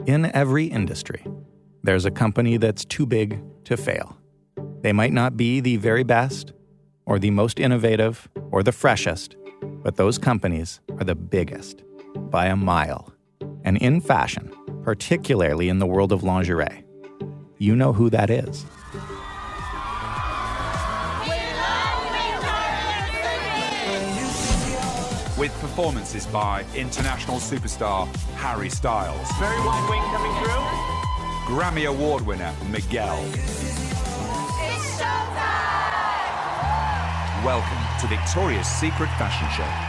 In every industry, there's a company that's too big to fail. They might not be the very best, or the most innovative, or the freshest, but those companies are the biggest, by a mile. And in fashion, particularly in the world of lingerie, you know who that is. With performances by international superstar Harry Styles. Very wide wing coming through. Grammy Award winner Miguel. It's showtime! Welcome to Victoria's Secret Fashion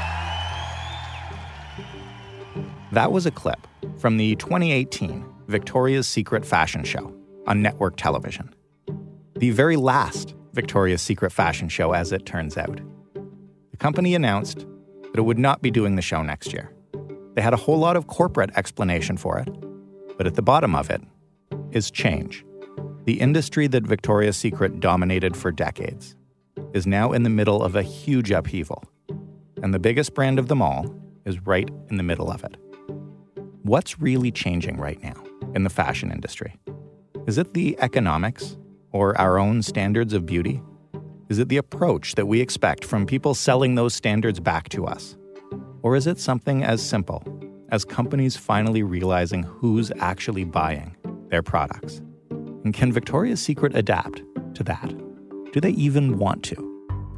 Show. That was a clip from the 2018 Victoria's Secret Fashion Show on network television. The very last Victoria's Secret Fashion Show, as it turns out. The company announced that it would not be doing the show next year. They had a whole lot of corporate explanation for it, but at the bottom of it is change. The industry that Victoria's Secret dominated for decades is now in the middle of a huge upheaval, and the biggest brand of them all is right in the middle of it. What's really changing right now in the fashion industry? Is it the economics or our own standards of beauty? Is it the approach that we expect from people selling those standards back to us? Or is it something as simple as companies finally realizing who's actually buying their products? And can Victoria's Secret adapt to that? Do they even want to?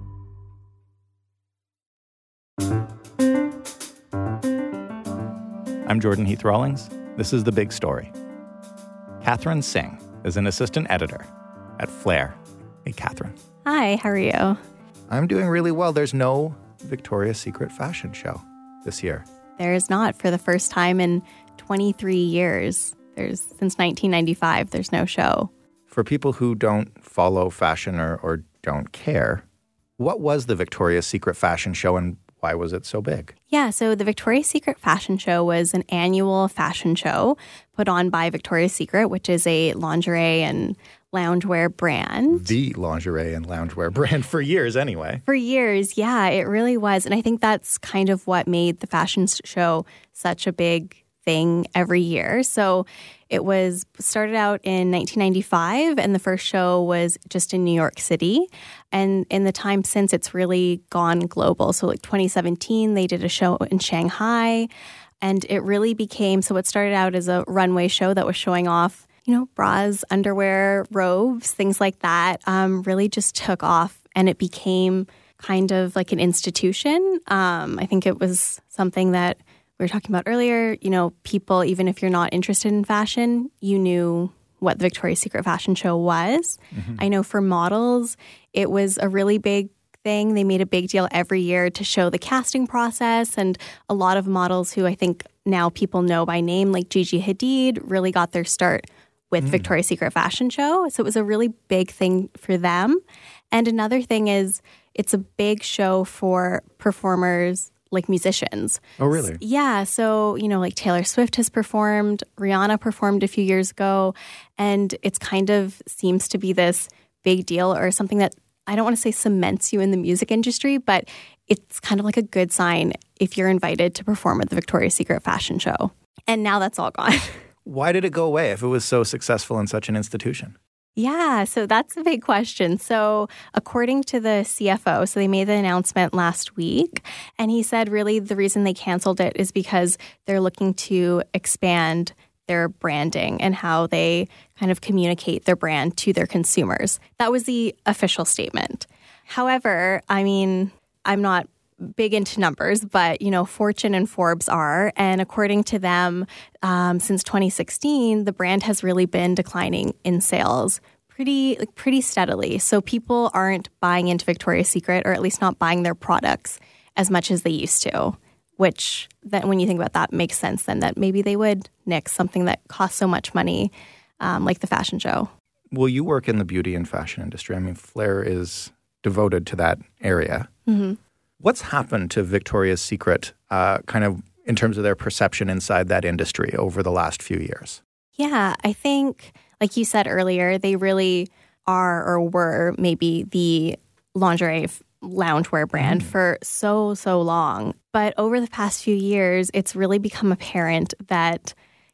I'm Jordan Heath Rawlings. This is The Big Story. Catherine Singh is an assistant editor at Flair. Hey, Catherine. Hi, how are you? I'm doing really well. There's no Victoria's Secret fashion show this year. There is not. For the first time in 23 years. Since 1995, there's no show. For people who don't follow fashion or don't care, what was the Victoria's Secret fashion show and why was it so big? Yeah, so the Victoria's Secret Fashion Show was an annual fashion show put on by Victoria's Secret, which is a lingerie and loungewear brand. The lingerie and loungewear brand for years anyway. For years, yeah, it really was. And I think that's kind of what made the fashion show such a big thing every year. So it was started out in 1995, and the first show was just in New York City. And in the time since, it's really gone global. So like 2017, they did a show in Shanghai, and it really became, so it started out as a runway show that was showing off, bras, underwear, robes, things like that, really just took off, and it became kind of like an institution. I think it was something that we were talking about earlier, people, even if you're not interested in fashion, you knew what the Victoria's Secret Fashion Show was. Mm-hmm. I know for models, it was a really big thing. They made a big deal every year to show the casting process. And a lot of models who I think now people know by name, like Gigi Hadid, really got their start with Victoria's Secret Fashion Show. So it was a really big thing for them. And another thing is it's a big show for performers like musicians. Oh, really? Yeah. So, like Taylor Swift has performed, Rihanna performed a few years ago, and it's kind of seems to be this big deal or something that I don't want to say cements you in the music industry, but it's kind of like a good sign if you're invited to perform at the Victoria's Secret Fashion Show. And now that's all gone. Why did it go away if it was so successful in such an institution? Yeah, so that's a big question. So according to the CFO, so they made the announcement last week, and he said really the reason they canceled it is because they're looking to expand their branding and how they kind of communicate their brand to their consumers. That was the official statement. However, I'm not big into numbers, but, Fortune and Forbes are. And according to them, since 2016, the brand has really been declining in sales pretty steadily. So people aren't buying into Victoria's Secret, or at least not buying their products as much as they used to, which then when you think about that makes sense then that maybe they would nix something that costs so much money, like the fashion show. Well, you work in the beauty and fashion industry. Flair is devoted to that area. Mm-hmm. What's happened to Victoria's Secret kind of in terms of their perception inside that industry over the last few years? Yeah, I think, like you said earlier, they really are or were maybe the lingerie loungewear brand for so long. But over the past few years, it's really become apparent that,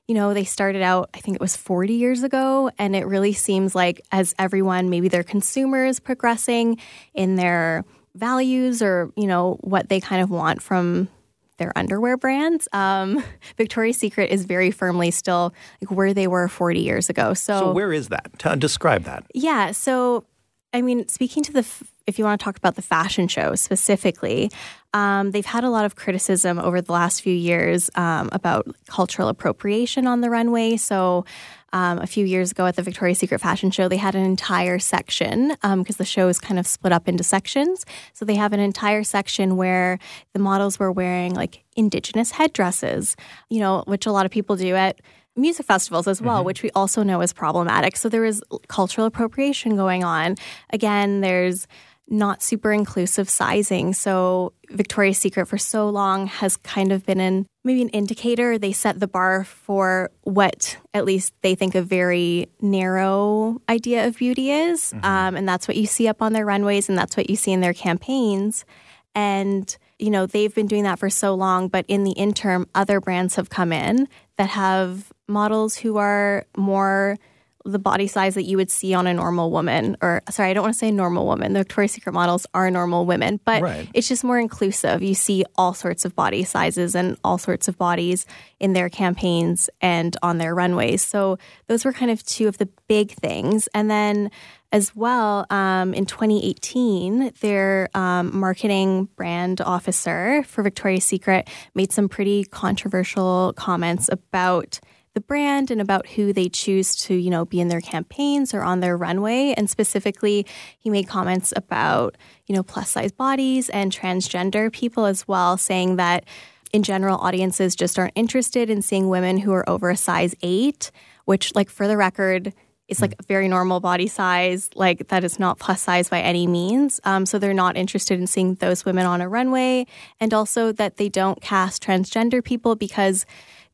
they started out, I think it was 40 years ago, and it really seems like as everyone, maybe their consumers progressing in their values or, what they kind of want from their underwear brands, Victoria's Secret is very firmly still like where they were 40 years ago. So where is that? Describe that. Yeah. So, speaking to if you want to talk about the fashion show specifically, they've had a lot of criticism over the last few years about cultural appropriation on the runway. So a few years ago at the Victoria's Secret Fashion Show, they had an entire section because the show is kind of split up into sections. So they have an entire section where the models were wearing like indigenous headdresses, which a lot of people do at music festivals as well, which we also know is problematic. So there is cultural appropriation going on. Again, there's not super inclusive sizing. So Victoria's Secret for so long has kind of been maybe an indicator. They set the bar for what at least they think a very narrow idea of beauty is. And that's what you see up on their runways and that's what you see in their campaigns. And, they've been doing that for so long. But in the interim, other brands have come in that have models who are more the body size that you would see on a normal woman. Or, sorry, I don't want to say normal woman. The Victoria's Secret models are normal women. But It's just more inclusive. You see all sorts of body sizes and all sorts of bodies in their campaigns and on their runways. So those were kind of two of the big things. And then as well, in 2018, their marketing brand officer for Victoria's Secret made some pretty controversial comments about the brand and about who they choose to, be in their campaigns or on their runway. And specifically, he made comments about, plus size bodies and transgender people as well, saying that in general, audiences just aren't interested in seeing women who are over a size 8, which, like, for the record, is like a very normal body size. Like, that is not plus size by any means. So they're not interested in seeing those women on a runway. And also that they don't cast transgender people because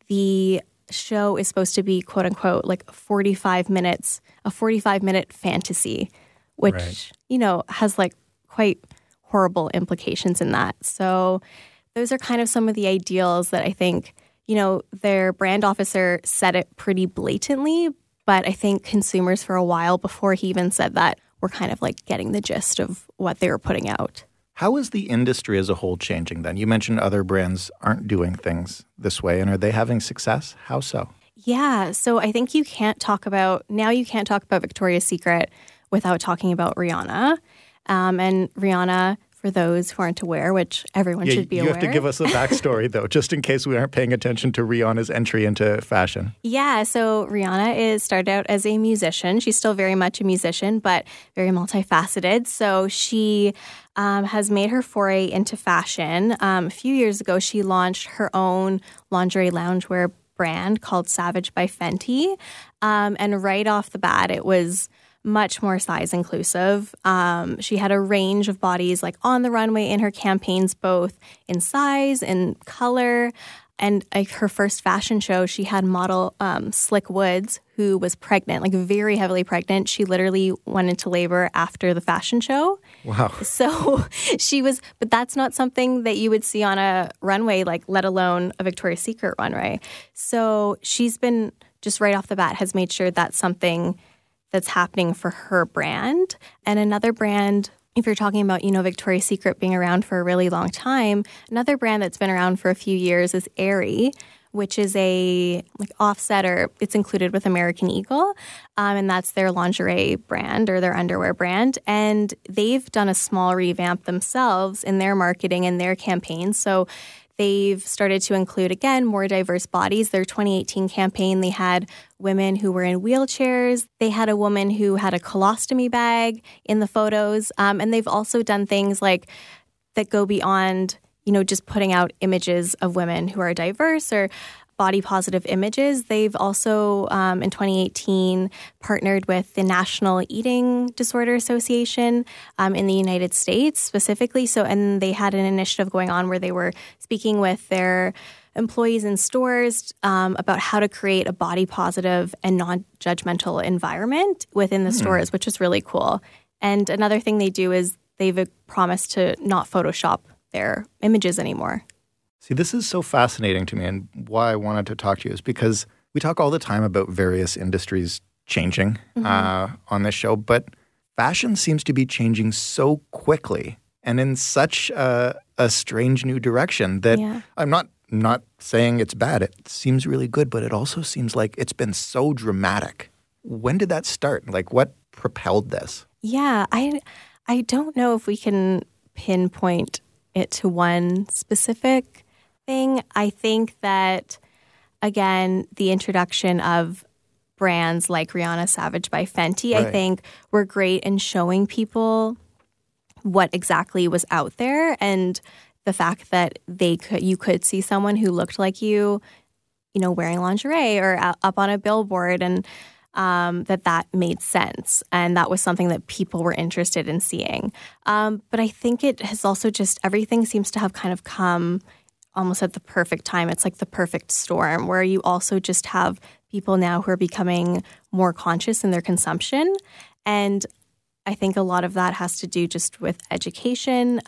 the show is supposed to be, quote unquote, like 45 minutes, a 45-minute fantasy, which, has like quite horrible implications in that. So those are kind of some of the ideals that I think, their brand officer said it pretty blatantly, but I think consumers for a while before he even said that were kind of like getting the gist of what they were putting out. How is the industry as a whole changing then? You mentioned other brands aren't doing things this way, and are they having success? How so? Yeah, so I think you can't talk about Victoria's Secret without talking about Rihanna. And Rihanna, for those who aren't aware, which everyone should be aware. You have to give us the backstory, though, just in case we aren't paying attention to Rihanna's entry into fashion. Yeah, so Rihanna started out as a musician. She's still very much a musician, but very multifaceted. So she has made her foray into fashion. A few years ago, she launched her own lingerie loungewear brand called Savage by Fenty. And right off the bat, it was much more size inclusive. She had a range of bodies like on the runway in her campaigns, both in size and color. And her first fashion show, she had model Slick Woods, who was pregnant, like very heavily pregnant. She literally went into labor after the fashion show. Wow. So but that's not something that you would see on a runway, like let alone a Victoria's Secret runway. So she's been just right off the bat has made sure that's something that's happening for her brand. And another brand, if you're talking about, Victoria's Secret being around for a really long time, another brand that's been around for a few years is Aerie, which is a offset, or it's included with American Eagle. And that's their lingerie brand or their underwear brand. And they've done a small revamp themselves in their marketing and their campaigns. So they've started to include, again, more diverse bodies. Their 2018 campaign, they had women who were in wheelchairs. They had a woman who had a colostomy bag in the photos. And they've also done things like that go beyond, just putting out images of women who are diverse or body positive images. They've also, in 2018, partnered with the National Eating Disorder Association in the United States specifically. And they had an initiative going on where they were speaking with their employees in stores about how to create a body positive and non-judgmental environment within the stores, which is really cool. And another thing they do is they've promised to not Photoshop their images anymore. See, this is so fascinating to me, and why I wanted to talk to you is because We talk all the time about various industries changing on this show, but fashion seems to be changing so quickly and in such a strange new direction that I'm not saying it's bad. It seems really good, but it also seems like it's been so dramatic. When did that start? Like, what propelled this? Yeah, I don't know if we can pinpoint it to one specific thing. I think that, again, the introduction of brands like Rihanna Savage by Fenty, I think, were great in showing people what exactly was out there, and the fact that you could see someone who looked like you know, wearing lingerie or up on a billboard, and that made sense. And that was something that people were interested in seeing. But I think it has also just, everything seems to have kind of come almost at the perfect time. It's like the perfect storm, where you also just have people now who are becoming more conscious in their consumption. And I think a lot of that has to do just with education,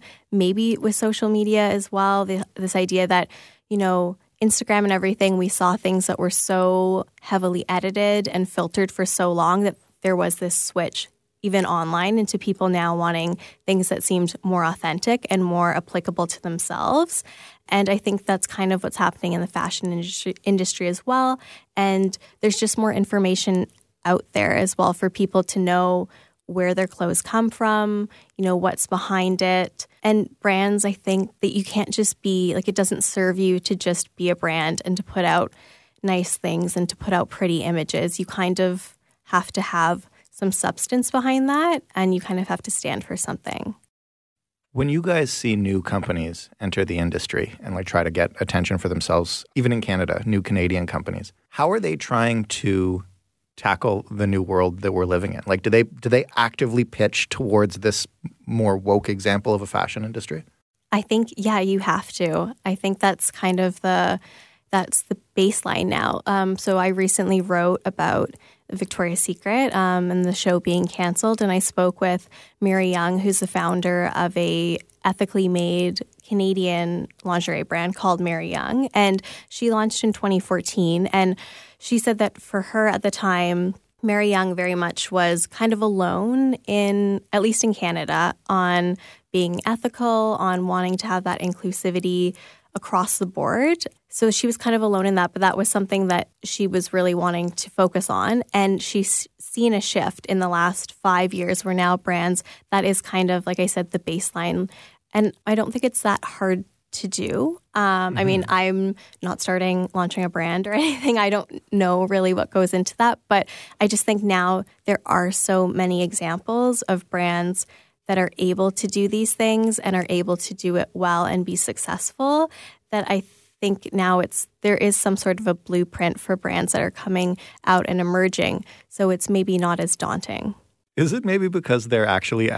maybe with social media as well. This idea that, you know, Instagram and everything, we saw things that were so heavily edited and filtered for so long that there was this switch even online into people now wanting things that seemed more authentic and more applicable to themselves. And I think that's kind of what's happening in the fashion industry as well. And there's just more information out there as well for people to know where their clothes come from, you know, what's behind it. And brands, I think that you can't just be, like, it doesn't serve you to just be a brand and to put out nice things and to put out pretty images. You kind of have to have some substance behind that, and you kind of have to stand for something. When you guys see new companies enter the industry and like try to get attention for themselves, even in Canada, new Canadian companies, how are they trying to tackle the new world that we're living in? Like, do they actively pitch towards this more woke example of a fashion industry? I think, yeah, you have to. I think that's kind of that's the baseline now. So I recently wrote about Victoria's Secret and the show being canceled, and I spoke with Mary Young, who's the founder of a ethically made Canadian lingerie brand called Mary Young, and she launched in 2014. And she said that for her at the time, Mary Young very much was kind of alone at least in Canada, on being ethical, on wanting to have that inclusivity across the board. So she was kind of alone in that, but that was something that she was really wanting to focus on. And she's seen a shift in the last 5 years where now brands, that is kind of, like I said, the baseline. And I don't think it's that hard to do. I mean, I'm not launching a brand or anything. I don't know really what goes into that. But I just think now there are so many examples of brands that are able to do these things and are able to do it well and be successful, that I think now there is some sort of a blueprint for brands that are coming out and emerging. So it's maybe not as daunting. Is it maybe because they're actually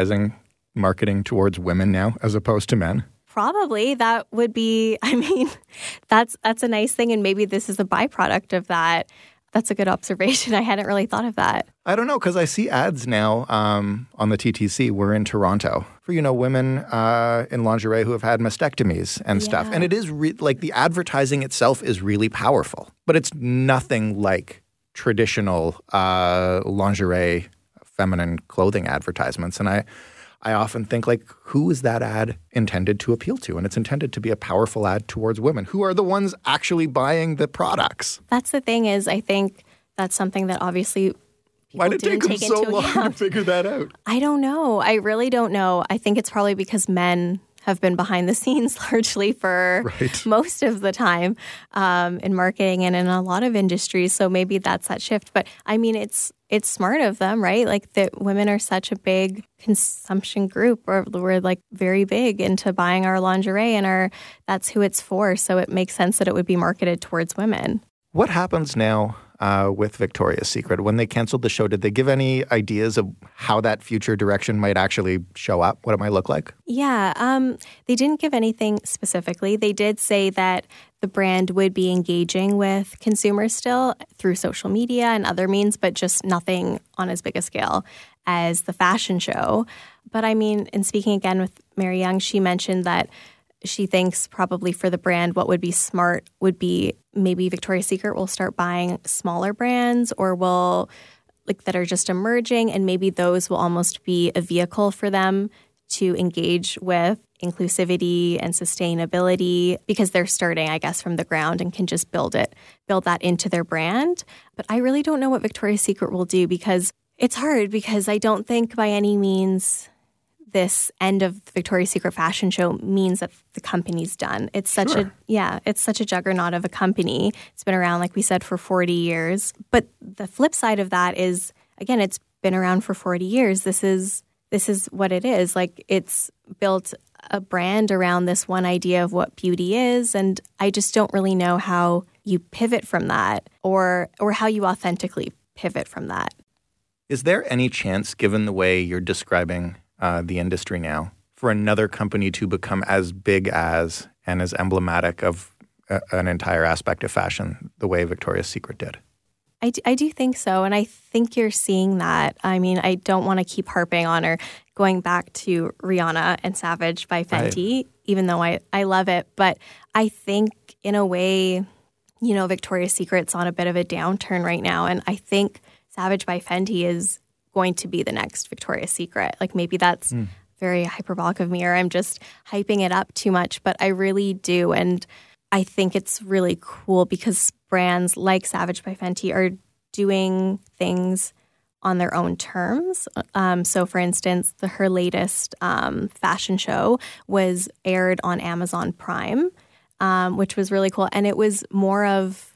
marketing towards women now as opposed to men? Probably. That would be, I mean, that's a nice thing. And maybe this is a byproduct of that. That's a good observation. I hadn't really thought of that. I don't know, because I see ads now on the TTC. We're in Toronto for, women in lingerie who have had mastectomies and stuff. And it is like the advertising itself is really powerful, but it's nothing like traditional lingerie, feminine clothing advertisements. And I often think, like, who is that ad intended to appeal to? And it's intended to be a powerful ad towards women, who are the ones actually buying the products. That's the thing is, I think that's something that obviously why did it take them so long to figure that out? I don't know. I really don't know. I think it's probably because men have been behind the scenes largely for most of the time in marketing and in a lot of industries. So maybe that's that shift. But I mean, it's smart of them, right? Like, that women are such a big consumption group, or we're like very big into buying our lingerie, and that's who it's for. So it makes sense that it would be marketed towards women. What happens now with Victoria's Secret? When they canceled the show, did they give any ideas of how that future direction might actually show up, what it might look like? Yeah, they didn't give anything specifically. They did say that the brand would be engaging with consumers still through social media and other means, but just nothing on as big a scale as the fashion show. But I mean, in speaking again with Mary Young, she mentioned that she thinks probably for the brand, what would be smart would be maybe Victoria's Secret will start buying smaller brands or will that are just emerging, and maybe those will almost be a vehicle for them to engage with inclusivity and sustainability because they're starting, I guess, from the ground and can just build that into their brand. But I really don't know what Victoria's Secret will do because it's hard because I don't think by any means this end of the Victoria's Secret fashion show means that the company's done. It's such it's such a juggernaut of a company. It's been around, like we said, for 40 years. But the flip side of that is, again, it's been around for 40 years. This is what it is. It's built a brand around this one idea of what beauty is, and I just don't really know how you pivot from that or how you authentically pivot from that. Is there any chance, given the way you're describing the industry now, for another company to become as big as and as emblematic of an entire aspect of fashion the way Victoria's Secret did? I do think so, and I think you're seeing that. I mean, I don't want to keep harping on or going back to Rihanna and Savage by Fenty, even though I love it. But I think in a way, Victoria's Secret's on a bit of a downturn right now, and I think Savage by Fenty is going to be the next Victoria's Secret. Maybe that's very hyperbolic of me or I'm just hyping it up too much, but I really do. And I think it's really cool because brands like Savage by Fenty are doing things on their own terms. So, for instance, her latest fashion show was aired on Amazon Prime, which was really cool. And it was more of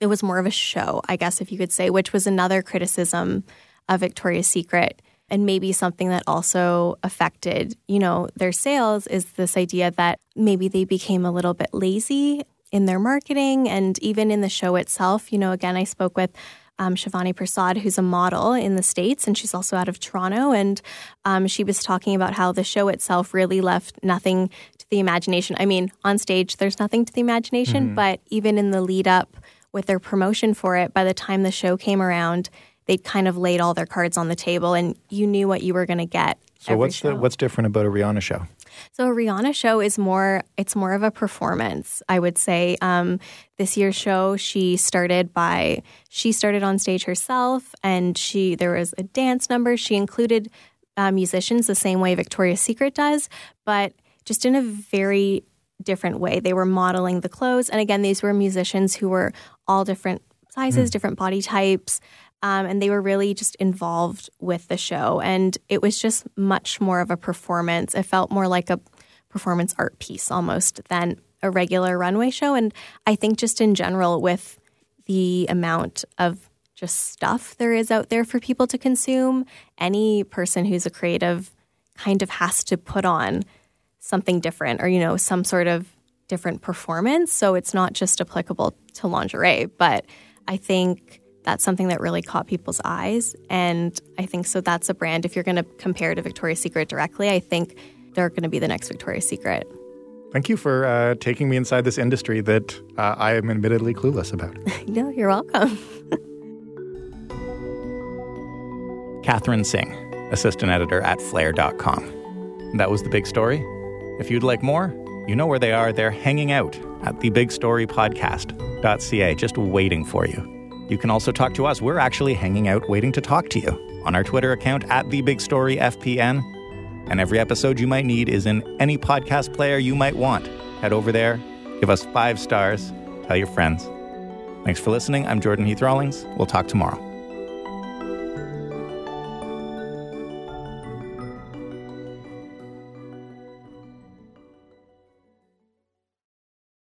a show, I guess, if you could say, which was another criticism of Victoria's Secret, and maybe something that also affected, their sales is this idea that maybe they became a little bit lazy in their marketing and even in the show itself. Again, I spoke with Shivani Prasad, who's a model in the States, and she's also out of Toronto, and she was talking about how the show itself really left nothing to the imagination. I mean, on stage, there's nothing to the imagination, but even in the lead up with their promotion for it, by the time the show came around, they'd kind of laid all their cards on the table and you knew what you were going to get. So what's different about a Rihanna show? So a Rihanna show is more of a performance, I would say. This year's show, she started on stage herself, and there was a dance number. She included musicians the same way Victoria's Secret does, but just in a very different way. They were modeling the clothes. And again, these were musicians who were all different sizes, different body types. And they were really just involved with the show. And it was just much more of a performance. It felt more like a performance art piece almost than a regular runway show. And I think just in general, with the amount of just stuff there is out there for people to consume, any person who's a creative kind of has to put on something different or, some sort of different performance. So it's not just applicable to lingerie. But I think that's something that really caught people's eyes. And I think so that's a brand, if you're going to compare to Victoria's Secret directly, I think they're going to be the next Victoria's Secret. Thank you for taking me inside this industry that I am admittedly clueless about. No, you're welcome. Catherine Singh, assistant editor at Flair.com. That was The Big Story. If you'd like more, you know where they are. They're hanging out at thebigstorypodcast.ca, just waiting for you. You can also talk to us. We're actually hanging out waiting to talk to you on our Twitter account at TheBigStoryFPN. And every episode you might need is in any podcast player you might want. Head over there, give us 5 stars, tell your friends. Thanks for listening. I'm Jordan Heath Rawlings. We'll talk tomorrow.